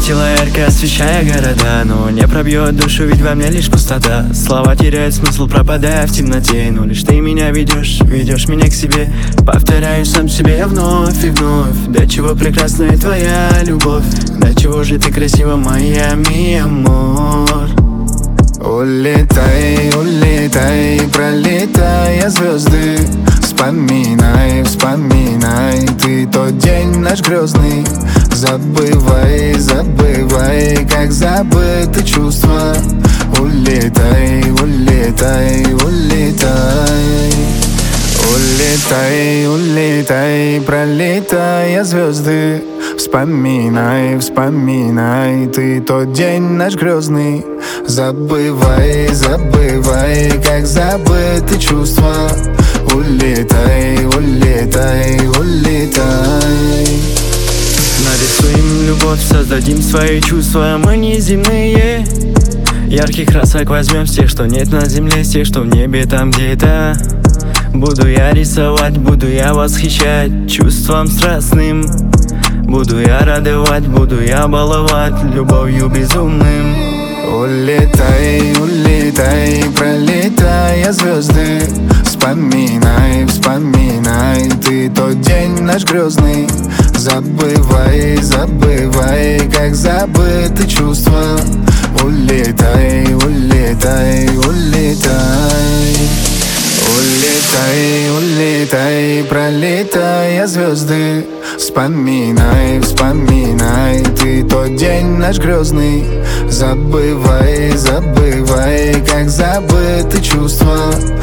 Светила ярко освещая города, но не пробьет душу, ведь во мне лишь пустота. Слова теряют смысл, пропадая в темноте, но лишь ты меня ведешь меня к себе. Повторяю сам себе вновь и вновь: до чего прекрасна твоя любовь, до чего же ты красива, моя ми амор. Улетай, улетай, пролетая звезды, вспоминай, вспоминай ты тот день наш грезный. Забывай, забывай, как забыты чувства. Улетай, улетай, улетай. Улетай, улетай, пролетая звезды, вспоминай, вспоминай ты тот день наш грезный. Забывай, забывай, как забыты чувства. Улетай, улетай, улетай. Нарисуем любовь, создадим свои чувства, мы неземные. Ярких красок возьмем с тех, что нет на земле, с тех, что в небе там где-то. Буду я рисовать, буду я восхищать чувством страстным. Буду я радовать, буду я баловать любовью безумным. Улетай, улетай, пролетая звезды, вспоминай, вспоминай ты тот день наш грезный. Забывай, забывай, как забыты чувства. Улетай, улетай, улетай. Улетай, улетай, пролетая звезды, вспоминай, вспоминай ты тот день наш грезный. Забывай, забывай, как забыты чувства.